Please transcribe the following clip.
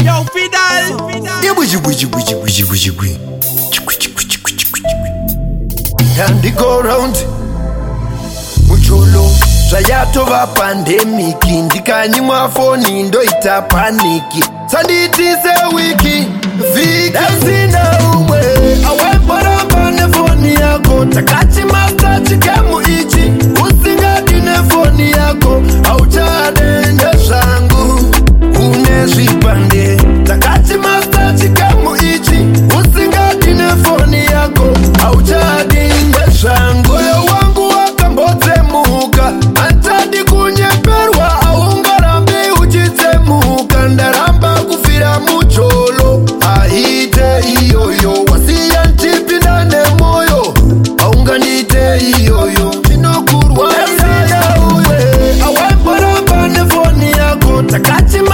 Yo, Fidel. And they go round Mucholo Zvayatova pandemic Ndikanyimwa foni ndoita paniki Sanditize wiki Viki Dasina umwe Awaiparamba nefoni yako Takachi master chikemu ichi Usingati nefoni yako Auchade ndezangu Unezvipande Takachi master chikemu ichi Usingati nefoni yako Auchade ndezangu Moyo wangu wakambotsemuka Antadi kunyeperwa Aungarambi uchitsemuka Ndaramba kufira mucholo Aite iyoyo Wasiya nchipinda nemoyo Aunganite iyoyo Chinokurwa Sina uwe Awembaramba nefoni yako Takachi